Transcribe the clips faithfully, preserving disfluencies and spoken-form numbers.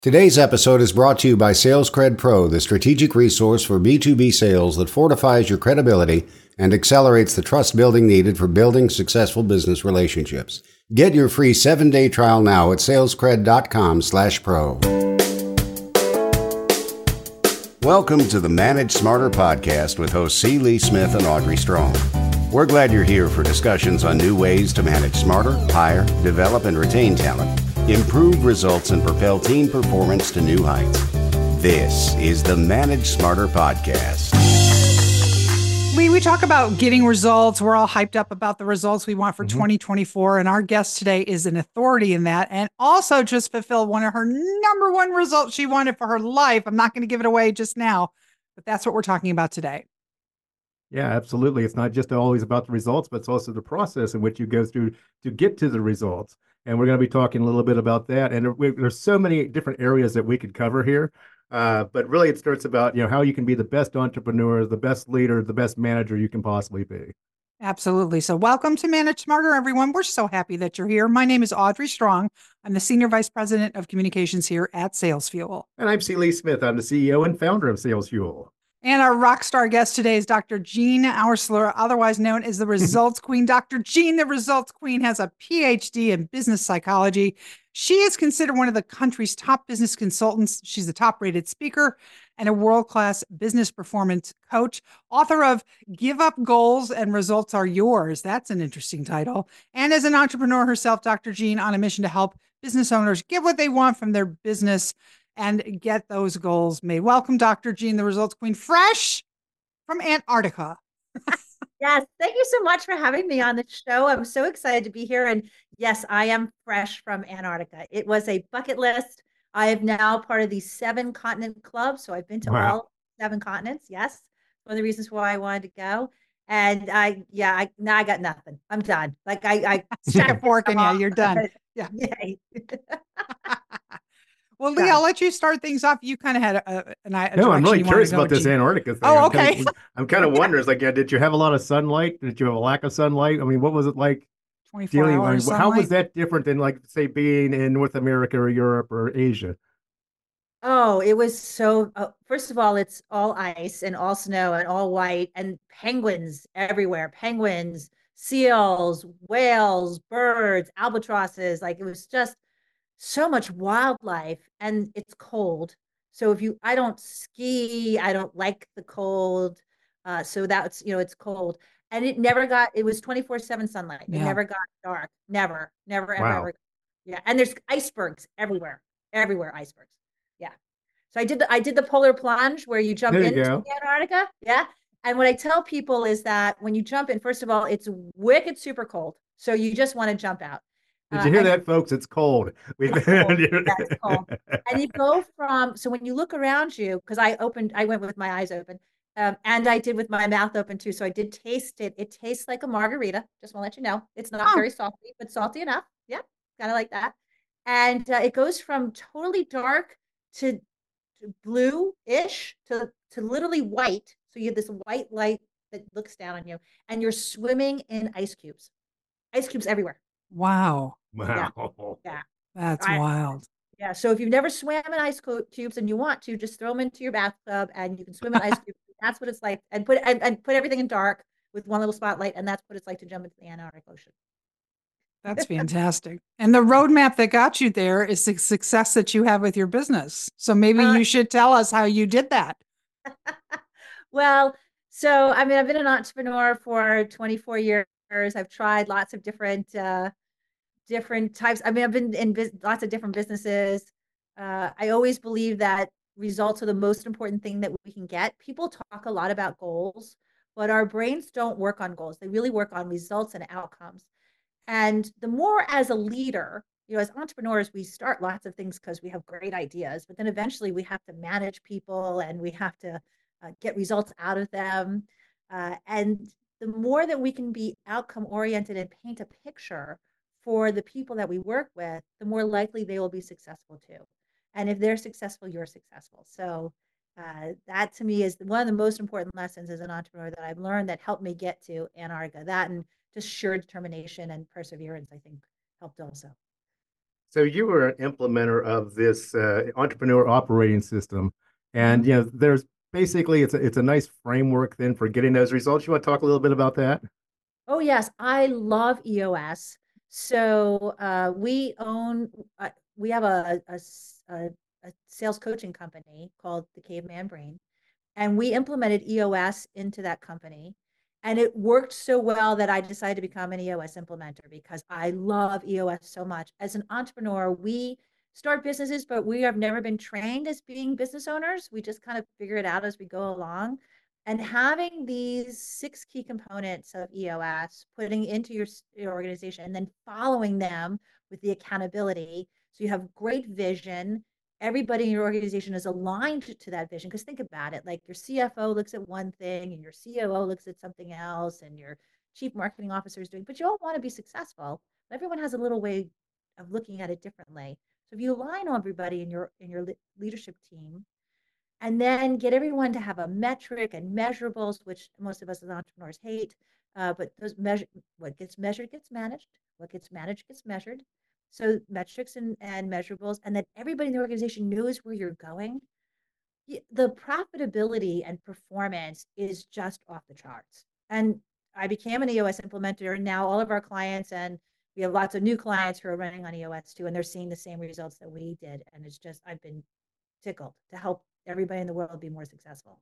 Today's episode is brought to you by SalesCred Pro, the strategic resource for B two B sales that fortifies your credibility and accelerates the trust building needed for building successful business relationships. Get your free seven-day trial now at salescred.com slash pro. Welcome to the Manage Smarter podcast with hosts C. Lee Smith and Audrey Strong. We're glad you're here for discussions on new ways to manage smarter, hire, develop, and retain talent, improve results, and propel team performance to new heights. This is the Manage Smarter podcast. Lee, we talk about getting results. We're all hyped up about the results we want for Mm-hmm. twenty twenty-four. And our guest today is an authority in that and also just fulfilled one of her number one results she wanted for her life. I'm not going to give it away just now, but that's what we're talking about today. Yeah, absolutely. It's not just always about the results, but it's also the process in which you go through to get to the results. And we're going to be talking a little bit about that. And there- there's so many different areas that we could cover here. Uh, but really, it starts about, you know, how you can be the best entrepreneur, the best leader, the best manager you can possibly be. Absolutely. So welcome to Manage Smarter, everyone. We're so happy that you're here. My name is Audrey Strong. I'm the Senior Vice President of Communications here at Sales Fuel. And I'm C. Lee Smith. I'm the C E O and founder of Sales Fuel. And our rock star guest today is Doctor Jean Auersler, otherwise known as the Results Queen. Doctor Jean, the Results Queen, has a P H D in business psychology. She is considered one of the country's top business consultants. She's a top-rated speaker and a world-class business performance coach, author of Give Up Goals and Results Are Yours. That's an interesting title. And as an entrepreneur herself, Doctor Jean on a mission to help business owners get what they want from their business and get those goals made. Welcome, Doctor Jean, the Results Queen, fresh from Antarctica. Yes, thank you so much for having me on the show. I'm so excited to be here. And yes, I am fresh from Antarctica. It was a bucket list. I am now part of the seven continent club. So I've been to Wow. all seven continents. Yes. One of the reasons why I wanted to go. And I, yeah, I now I got nothing. I'm done. Like I, I Stick a fork in you. You're done. Yeah. Yay. Well, Lee, Done. I'll let you start things off. You kind of had a, a, an a No, I'm direction really you wanted curious to go, about this Jean. Antarctica thing. Oh, I'm okay. Kind of, I'm kind of wondering, it's like, yeah, did you have a lot of sunlight? Did you have a lack of sunlight? I mean, what was it like twenty-four dealing? I hours mean, how was sunlight. that different than, like, say, being in North America or Europe or Asia? Oh, it was so, uh, first of all, it's all ice and all snow and all white and penguins everywhere. Penguins, seals, whales, birds, albatrosses. Like it was just so much wildlife and it's cold. So if you, I don't ski, I don't like the cold. Uh, so that's, you know, it's cold. And it never got, it was twenty-four seven sunlight. It Yeah. never got dark. Never, never, ever, Wow. ever. Yeah. And there's icebergs everywhere, everywhere, icebergs. Yeah. So I did the I did the polar plunge where you jump There you into go. Antarctica. Yeah. And what I tell people is that when you jump in, first of all, it's wicked super cold. So you just want to jump out. Did Uh, you hear and that, folks? It's cold. We've it's cold. Yeah, it's cold. And you go from, so when you look around you, because I opened, I went with my eyes open, um, and I did with my mouth open too. So I did taste it. It tastes like a margarita. Just want to let you know. It's not Oh. very salty, but salty enough. Yeah, kind of like that. And uh, it goes from totally dark to blue-ish to to literally white. So you have this white light that looks down on you, and you're swimming in ice cubes, ice cubes everywhere. Wow. Wow. Yeah, That's I- wild. yeah. So if you've never swam in ice cu- cubes and you want to, just throw them into your bathtub, and you can swim in ice cubes. That's what it's like, and put and, and put everything in dark with one little spotlight, and that's what it's like to jump into the Antarctic Ocean. That's fantastic. And the roadmap that got you there is the success that you have with your business. So maybe Uh, you should tell us how you did that. Well, so I mean, I've been an entrepreneur for twenty-four years. I've tried lots of different uh, different types. I mean, I've been in bus- lots of different businesses. Uh, I always believe that results are the most important thing that we can get. People talk a lot about goals, but our brains don't work on goals. They really work on results and outcomes. And the more as a leader, you know, as entrepreneurs, we start lots of things because we have great ideas, but then eventually we have to manage people and we have to uh, get results out of them. Uh, and the more that we can be outcome oriented and paint a picture for the people that we work with, the more likely they will be successful too. And if they're successful, you're successful. So uh, that to me is one of the most important lessons as an entrepreneur that I've learned that helped me get to Antarctica. That and just sheer determination and perseverance, I think, helped also. So you were an implementer of this uh, entrepreneur operating system, and Mhm. you know there's basically it's a, it's a nice framework then for getting those results. You want to talk a little bit about that? Oh, yes, I love E O S. So uh, we own, uh, we have a, a s- a- a sales coaching company called the Caveman Brain, and we implemented E O S into that company. And it worked so well that I decided to become an E O S implementer because I love E O S so much. As an entrepreneur, we start businesses, but we have never been trained as being business owners. We just kind of figure it out as we go along. And having these six key components of E O S, putting into your, your organization, and then following them with the accountability. So you have great vision. Everybody in your organization is aligned to that vision. Because think about it, like your C F O looks at one thing, and your C O O looks at something else, and your chief marketing officer is doing, but you all want to be successful. Everyone has a little way of looking at it differently. So if you align everybody in your in your leadership team and then get everyone to have a metric and measurables, which most of us as entrepreneurs hate. Uh, but those measure what gets measured gets managed. What gets managed gets measured. So metrics and, and measurables, and then everybody in the organization knows where you're going. The profitability and performance is just off the charts. And I became an E O S implementer, and now all of our clients, and we have lots of new clients who are running on E O S too, and they're seeing the same results that we did. And it's just, I've been tickled to help everybody in the world be more successful.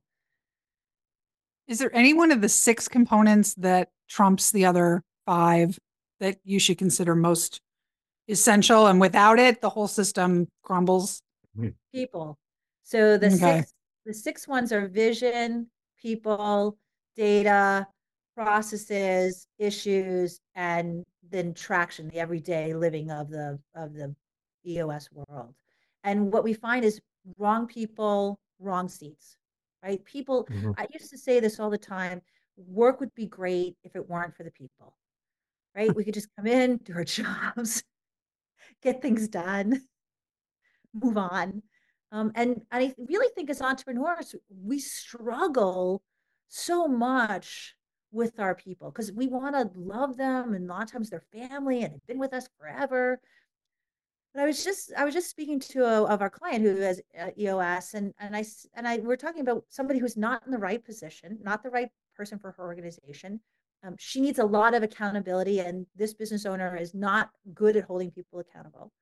Is there any one of the six components that trumps the other five that you should consider most essential? And without it, the whole system crumbles. People. So the Okay. six the six ones are vision, people, data, processes, issues, and then traction, the everyday living of the of the E O S world. And what we find is wrong people, wrong seats, right? People, Mhm. I used to say this all the time, work would be great if it weren't for the people, right? We could just come in, do our jobs, get things done, move on. Um, and I really think as entrepreneurs, we struggle so much with our people because we want to love them, and a lot of times they're family and they've been with us forever. But I was just I was just speaking to a, of our client who has uh, E O S, and and I and I we're talking about somebody who's not in the right position, not the right person for her organization. Um, she needs a lot of accountability, and this business owner is not good at holding people accountable.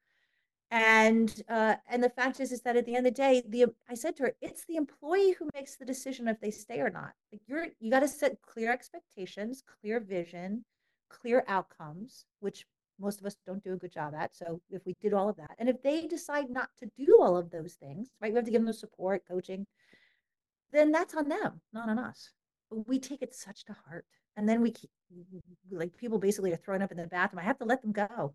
And uh, and the fact is, is that at the end of the day, the I said to her, it's the employee who makes the decision if they stay or not. Like you're you got to set clear expectations, clear vision, clear outcomes, which most of us don't do a good job at. So if we did all of that, and if they decide not to do all of those things, right, we have to give them the support, coaching, then that's on them, not on us. But we take it such to heart, and then we keep, like people basically are throwing up in the bathroom. I have to let them go.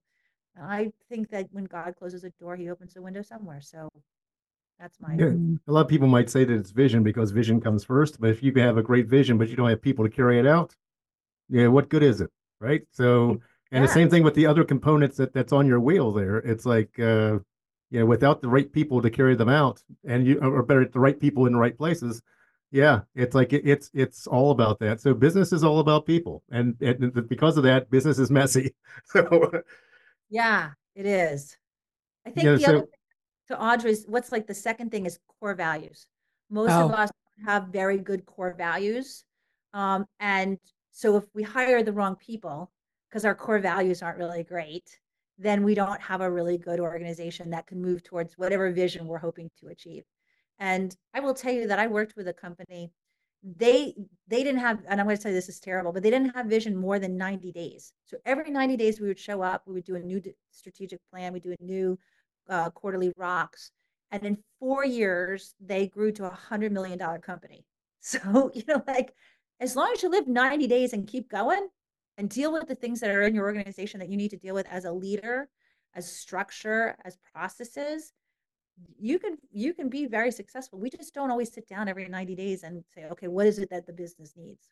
I think that when God closes a door, he opens a window somewhere. So that's my Yeah. Mhm. A lot of people might say that it's vision because vision comes first, but if you can have a great vision, but you don't have people to carry it out, yeah, what good is it? Right. So, and the yeah. same thing with the other components that that's on your wheel there. It's like, uh, you know, without the right people to carry them out and you, or better, the right people in the right places. Yeah. It's like, it, it's, it's all about that. So business is all about people. And, and because of that, business is messy. So, Yeah, it is. I you think know, the other so, thing to Audrey's, what's like the second thing is core values. Most of Oh, us have very good core values. Um, and so if we hire the wrong people because our core values aren't really great, then we don't have a really good organization that can move towards whatever vision we're hoping to achieve. And I will tell you that I worked with a company. They they didn't have, and I'm going to tell you this is terrible, but they didn't have vision more than ninety days. So every ninety days we would show up, we would do a new strategic plan, we do a new uh, quarterly rocks, and in four years they grew to a hundred million dollar company. So you know, like as long as you live ninety days and keep going and deal with the things that are in your organization that you need to deal with as a leader, as structure, as processes, you can you can be very successful. We just don't always sit down every ninety days and say, okay, what is it that the business needs?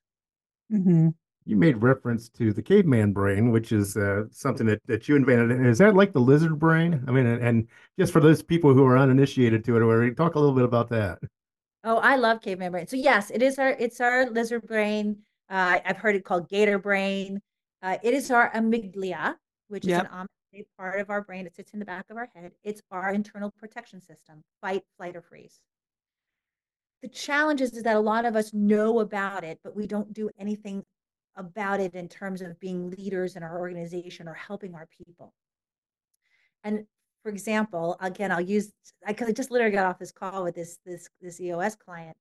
hmm you made reference to the caveman brain, which is uh, something that, that you invented. And is that like the lizard brain? I mean, and, and just for those people who are uninitiated to it, or talk a little bit about that. Oh, I love caveman brain. So yes, it is our it's our lizard brain. Uh, I've heard it called gator brain. Uh, it is our amygdala, which is an yep. a part of our brain that sits in the back of our head. It's our internal protection system, fight, flight, or freeze. The challenge is, is that a lot of us know about it, but we don't do anything about it in terms of being leaders in our organization or helping our people. And for example, again, I'll use, because I just literally got off this call with this this this E O S client.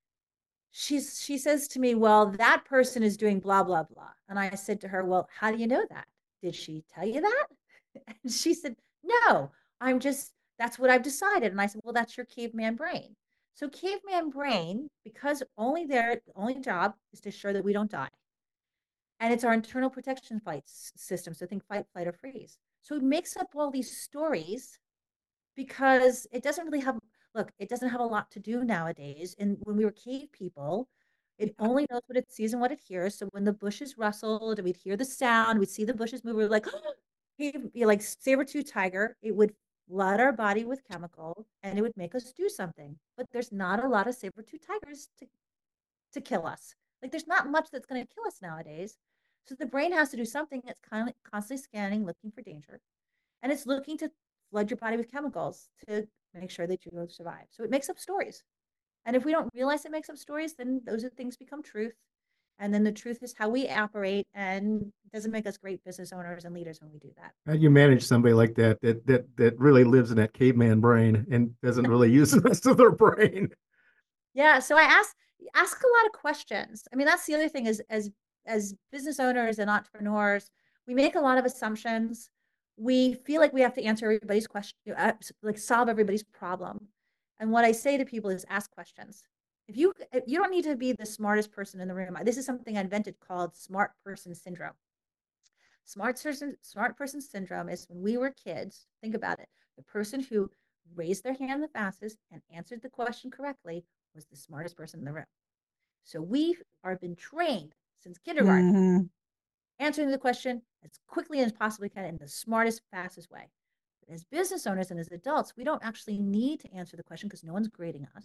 She's she says to me, well, that person is doing blah, blah, blah. And I said to her, well, how do you know that? Did she tell you that? And she said, no, I'm just, that's what I've decided. And I said, well, that's your caveman brain. So caveman brain, because only their only job is to ensure that we don't die. And it's our internal protection fight system. So think fight, flight, or freeze. So it makes up all these stories because it doesn't really have, look, it doesn't have a lot to do nowadays. And when we were cave people, it only knows what it sees and what it hears. So when the bushes rustled and we'd hear the sound, we'd see the bushes move, we were like, oh, like saber-tooth tiger, it would flood our body with chemicals and it would make us do something. But there's not a lot of saber-tooth tigers to, to kill us. Like there's not much that's going to kill us nowadays. So the brain has to do something. It's kind of constantly scanning, looking for danger. And it's looking to flood your body with chemicals to make sure that you will survive. So it makes up stories. And if we don't realize it makes up stories, then those are things become truth. And then the truth is how we operate, and it doesn't make us great business owners and leaders when we do that. How do you manage somebody like that, that that that really lives in that caveman brain and doesn't really use the rest of their brain? Yeah, so I ask ask a lot of questions. I mean, that's the other thing is as as business owners and entrepreneurs, we make a lot of assumptions. We feel like we have to answer everybody's question, like solve everybody's problem. And what I say to people is ask questions. If you if you don't need to be the smartest person in the room. This is something I invented called smart person syndrome. Smart person smart person syndrome is when we were kids. Think about it. The person who raised their hand the fastest and answered the question correctly was the smartest person in the room. So we are been trained since kindergarten, mm-hmm. answering the question as quickly as possibly can in the smartest, fastest way. But as business owners and as adults, we don't actually need to answer the question because no one's grading us.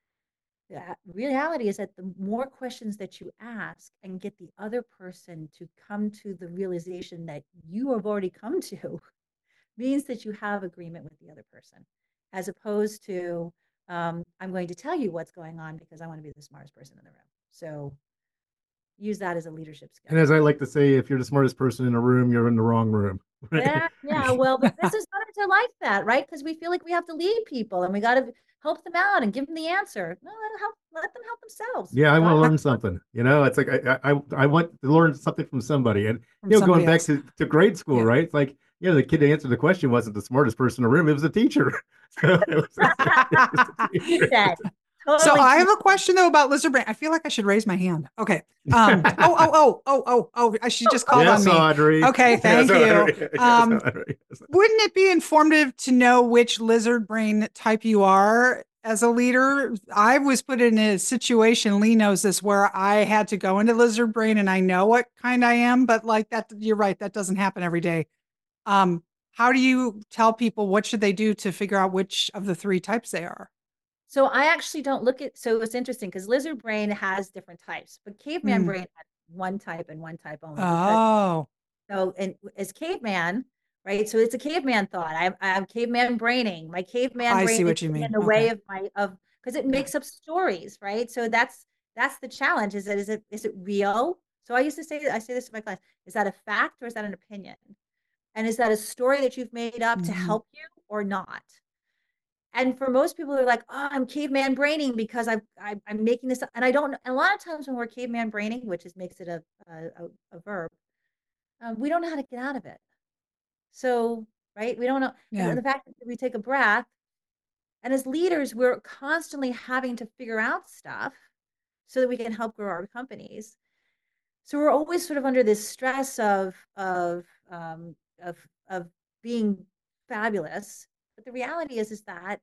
The reality is that the more questions that you ask and get the other person to come to the realization that you have already come to means that you have agreement with the other person, as opposed to, um, I'm going to tell you what's going on because I want to be the smartest person in the room. So use that as a leadership skill. And as I like to say, if you're the smartest person in a room, you're in the wrong room. Right? Yeah, yeah. Well, but business owners are like that, right? Because we feel like we have to lead people and we got to help them out and give them the answer. No, let them help, let them help themselves. Yeah, I want to learn something. You know, it's like I I I want to learn something from somebody. And from you know, going back to, to grade school, yeah. right? It's like, you know, the kid to answer the question wasn't the smartest person in the room, it was a teacher. So, it was, it was a teacher. Yeah. Totally. So I have a question though about lizard brain. I feel like I should raise my hand. Okay. Um, oh, oh, oh, oh, oh, oh, I should just call yes, on me. Audrey. Okay. Thank yes, you. Audrey. Yes, Um, Audrey. Yes. Wouldn't it be informative to know which lizard brain type you are as a leader? I was put in a situation, Lee knows this, where I had to go into lizard brain and I know what kind I am, but like that, you're right. That doesn't happen every day. Um, how do you tell people what should they do to figure out which of the three types they are? So I actually don't look at, so it's interesting because lizard brain has different types, but caveman mm. brain has one type and one type only. Oh. So, and as caveman, right? So it's a caveman thought. I, I have caveman braining. My caveman I brain see what you mean. in the okay. way of my, of, because it makes up stories, right? So that's, that's the challenge. Is that, is it, is it real? So I used to say, I say this to my clients, is that a fact or is that an opinion? And is that a story that you've made up mm-hmm. to help you or not? And for most people, they're like, oh, I'm caveman braining because I've, I, I'm making this up. And I don't, and a lot of times when we're caveman braining, which is makes it a, a, a verb, um, we don't know how to get out of it. So, right, we don't know. Yeah. The fact that we take a breath, and as leaders, we're constantly having to figure out stuff so that we can help grow our companies. So we're always sort of under this stress of, of, um, of, of being fabulous. But the reality is, is that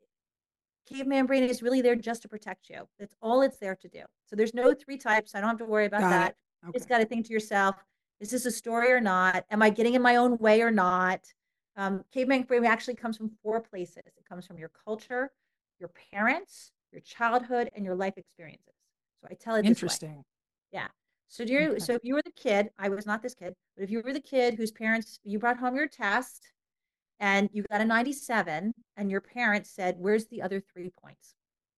caveman brain is really there just to protect you. That's all it's there to do. So there's no three types. I don't have to worry about got that. Okay. You just got to think to yourself, is this a story or not? Am I getting in my own way or not? Um, caveman brain actually comes from four places. It comes from your culture, your parents, your childhood, and your life experiences. So I tell it Interesting. This way. Yeah. So do you, Okay. so if you were the kid, I was not this kid, but if you were the kid whose parents, you brought home your test and you got a ninety-seven and your parents said, where's the other three points?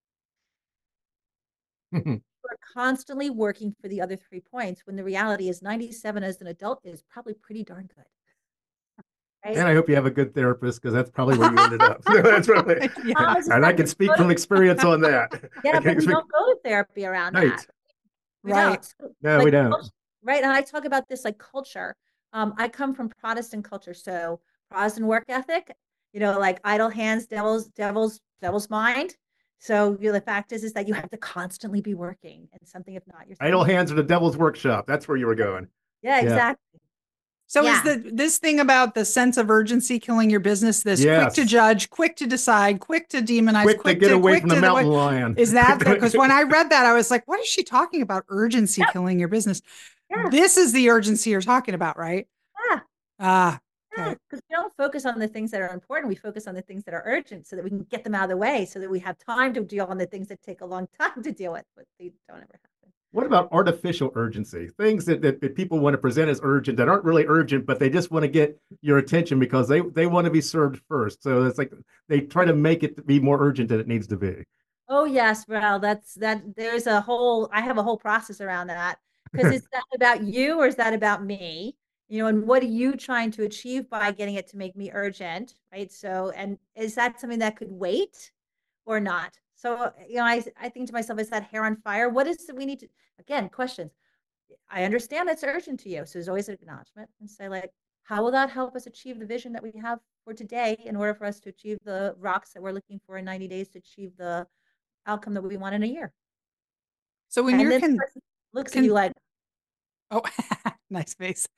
We're constantly working for the other three points when the reality is ninety-seven as an adult is probably pretty darn good. Right? And I hope you have a good therapist because that's probably where you ended up. That's really, Yeah. and I can speak from experience on that. Yeah, I but can we speak, don't go to therapy around right. that. We Right. don't. So, No, like, we don't. right. And I talk about this like culture. Um, I come from Protestant culture. So Protestant work ethic, you know, like idle hands, devil's, devil's, devil's mind. So you know, the fact is, is that you have to constantly be working and something, if not, you're Idle thinking, hands are the devil's workshop. That's where you were going. yeah, Yeah. exactly. So is Yeah. the this thing about the sense of urgency killing your business, this quick to Yes. judge, quick to decide, quick to demonize, Quick to quick get to away quick from the to the mountain way, lion. is that Quick to- because when I read that, I was like, what is she talking about? Urgency Yeah. killing your business. Yeah. This is the urgency you're talking about, right? Yeah. Ah, Yeah, okay. because we don't focus on the things that are important. We focus on the things that are urgent so that we can get them out of the way so that we have time to deal on the things that take a long time to deal with, but they don't ever happen. What about artificial urgency? Things that, that, that people want to present as urgent that aren't really urgent, but they just want to get your attention because they, they want to be served first. So it's like they try to make it to be more urgent than it needs to be. Oh yes, well, that's that. There's a whole. I have a whole process around that because is that about you or is that about me? You know, and what are you trying to achieve by getting it to make me urgent, right? So, and is that something that could wait or not? So, you know, I I think to myself, is that hair on fire? What is it we need to? Again, questions. I understand it's urgent to you, so there's always an acknowledgement and say like, how will that help us achieve the vision that we have for today in order for us to achieve the rocks that we're looking for in ninety days to achieve the outcome that we want in a year. So when And you're then the con, person looks at con you like, oh, nice face.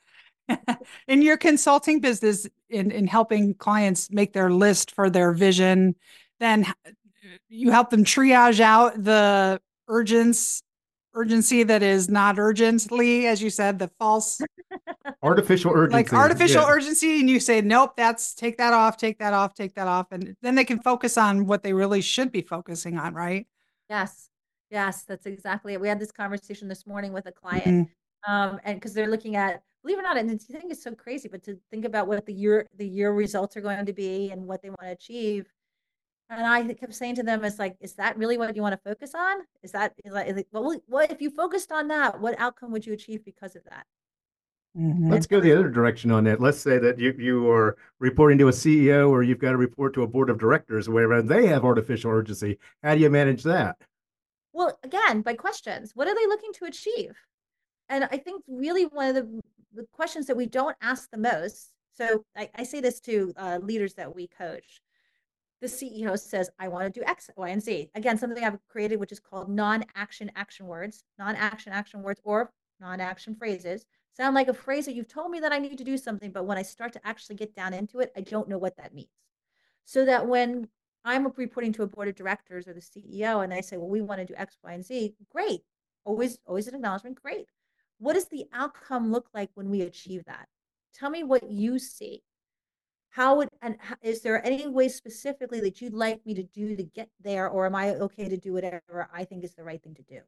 In your consulting business, in, in helping clients make their list for their vision, then you help them triage out the urgence, urgency that is not urgently, as you said, the false, Artificial urgency. like artificial yeah. urgency. And you say, nope, that's take that off, take that off, take that off. And then they can focus on what they really should be focusing on, right? yes, yes, that's exactly it. We had this conversation this morning with a client, Mm-hmm. um, and because they're looking at, believe it or not, and I think it's so crazy, but to think about what the year the year results are going to be and what they want to achieve. And I kept saying to them, "It's like, is that really what you want to focus on? Is that is like, is it, well, what if you focused on that? What outcome would you achieve because of that?" Mm-hmm. Let's go the other direction on that. Let's say that you, you are reporting to a C E O or you've got to report to a board of directors or whatever, and they have artificial urgency. How do you manage that? Well, again, by questions, what are they looking to achieve? And I think really one of the, the questions that we don't ask the most. So I, I say this to uh, leaders that we coach. The C E O says, I want to do X, Y, and Z. Again, something I've created, which is called non-action action words, non-action action words, or non-action phrases. Sound like a phrase that you've told me that I need to do something, but when I start to actually get down into it, I don't know what that means. So that when I'm reporting to a board of directors or the C E O and I say, well, we want to do X, Y, and Z, great. Always, always an acknowledgement, great. What does the outcome look like when we achieve that? Tell me what you see. How would, and is there any way specifically that you'd like me to do to get there, or am I okay to do whatever I think is the right thing to do?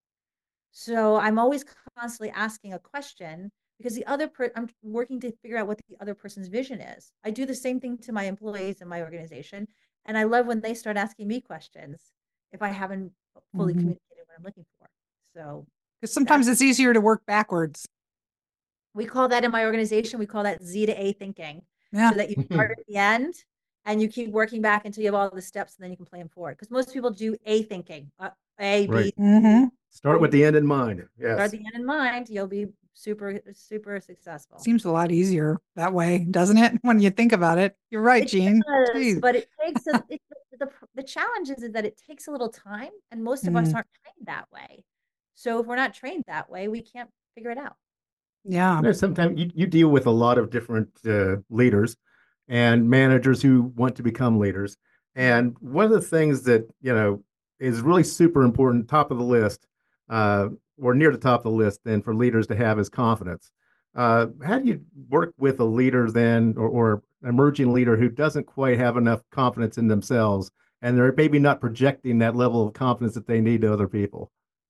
So I'm always constantly asking a question because the other per I'm working to figure out what the other person's vision is. I do the same thing to my employees in my organization, and I love when they start asking me questions if I haven't fully Mm-hmm. communicated what I'm looking for. So because sometimes it's easier to work backwards. we call that in my organization, we call that Z to A thinking. Yeah. So that you start at the end and you keep working back until you have all the steps and then you can plan forward. Because most people do A thinking, uh, A, B, Right. Mm-hmm. Start with the end in mind. Yes. start the end in mind, you'll be super, super successful. Seems a lot easier that way, doesn't it? When you think about it, you're right, It Jean. does, Jeez. but it takes a, it, the, the challenge is that it takes a little time and most of us Mm. aren't trained that way. So if we're not trained that way, we can't figure it out. Yeah. You know, sometimes you, you deal with a lot of different uh, leaders and managers who want to become leaders. And one of the things that, you know, is really super important, top of the list, uh, or near the top of the list then for leaders to have is confidence. Uh, how do you work with a leader then, or, or emerging leader who doesn't quite have enough confidence in themselves and they're maybe not projecting that level of confidence that they need to other people?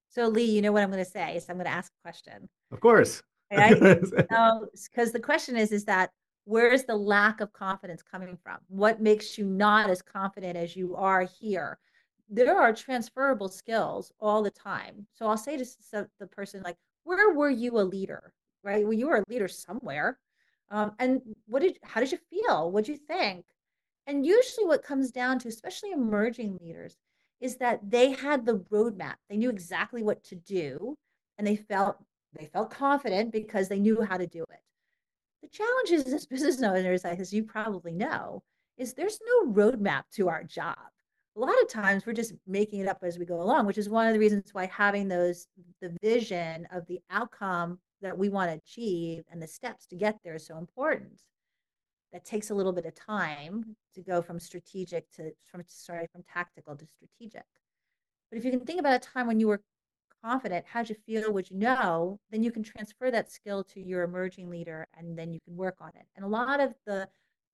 So Lee, you know what I'm going to say? So I'm going to ask a question. Of course. Right? So, because the question is, is that where is the lack of confidence coming from? What makes you not as confident as you are here? There are transferable skills all the time. So I'll say to the person, like, where were you a leader, right? Well, you were a leader somewhere. Um, and what did, how did you feel? What did you think? And usually what comes down to, especially emerging leaders, is that they had the roadmap. They knew exactly what to do, and they felt they felt confident because they knew how to do it. The challenge is, as business owners, as you probably know, is there's no roadmap to our job. A lot of times we're just making it up as we go along, which is one of the reasons why having those, the vision of the outcome that we want to achieve and the steps to get there is so important. That takes a little bit of time to go from strategic to, from sorry, from tactical to strategic. But if you can think about a time when you were confident, how'd you feel, would you know, then you can transfer that skill to your emerging leader, and then you can work on it. And a lot of the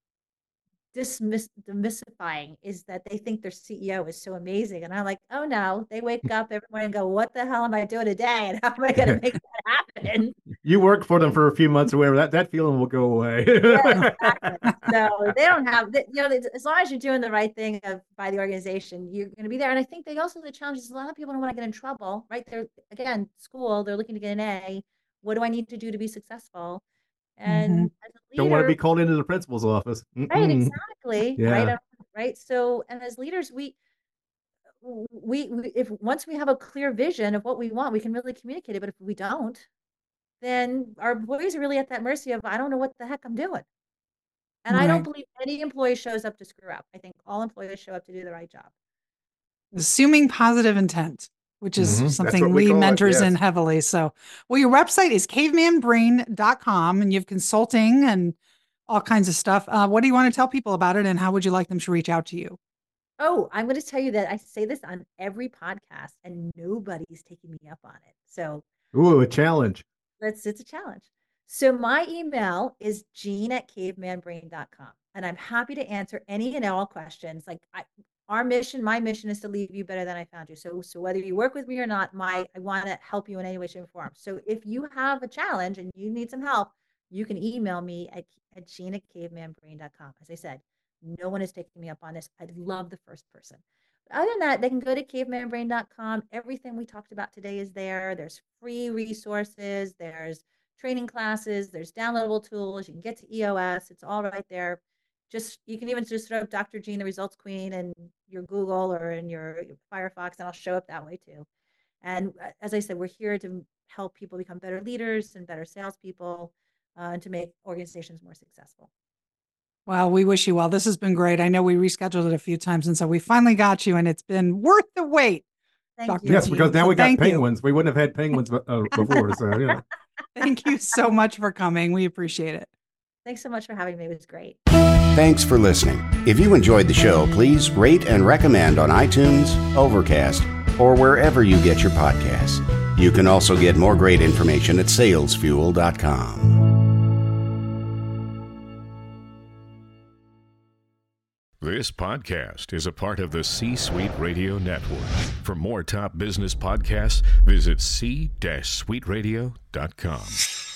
dismiss demystifying is that they think their C E O is so amazing. And I'm like, oh no, they wake up every morning and go, what the hell am I doing today? And how am I going to make that happen? You work for them for a few months or whatever, that, that feeling will go away. Yeah, exactly. So they don't have, you know, as long as you're doing the right thing of, by the organization, you're going to be there. And I think they also, the challenge is a lot of people don't want to get in trouble, right? They're, again, school, they're looking to get an A. What do I need to do to be successful? And mm-hmm. as a leader, don't want to be called into the principal's office. Mm-mm. Right, exactly. Yeah. Right, right. So, and as leaders, we, we, we, if once we have a clear vision of what we want, we can really communicate it. But if we don't, then our employees are really at that mercy of, I don't know what the heck I'm doing. And right. I don't believe any employee shows up to screw up. I think all employees show up to do the right job. Assuming positive intent, which is mm-hmm. something we, we mentors it, yes. in heavily. So, well, your website is caveman brain dot com, and you have consulting and all kinds of stuff. Uh, what do you want to tell people about it, and how would you like them to reach out to you? Oh, I'm going to tell you that I say this on every podcast, and nobody's taking me up on it. So, ooh, a challenge. That's it's a challenge. So my email is Jean at caveman brain dot com, and I'm happy to answer any and all questions. Like I, our mission, my mission is to leave you better than I found you. So, so whether you work with me or not, my I want to help you in any way, shape, or form. So if you have a challenge and you need some help, you can email me at, at Jean at caveman brain dot com. As I said, no one is taking me up on this. I'd love the first person. But other than that, they can go to caveman brain dot com. Everything we talked about today is there. There's free resources. There's training classes. There's downloadable tools. You can get to E O S. It's all right there. Just, you can even just throw up Doctor Jean, the Results Queen, in your Google or in your, your Firefox, and I'll show up that way too. And as I said, we're here to help people become better leaders and better salespeople, uh, and to make organizations more successful. Well, we wish you well. This has been great. I know we rescheduled it a few times, and so we finally got you, and it's been worth the wait. Thank Doctor you. Yes, because now so we got thank penguins. You. We wouldn't have had penguins uh, before. So, yeah. Thank you so much for coming. We appreciate it. Thanks so much for having me. It was great. Thanks for listening. If you enjoyed the show, please rate and recommend on iTunes, Overcast, or wherever you get your podcasts. You can also get more great information at sales fuel dot com. This podcast is a part of the C-Suite Radio Network. For more top business podcasts, visit c suite radio dot com.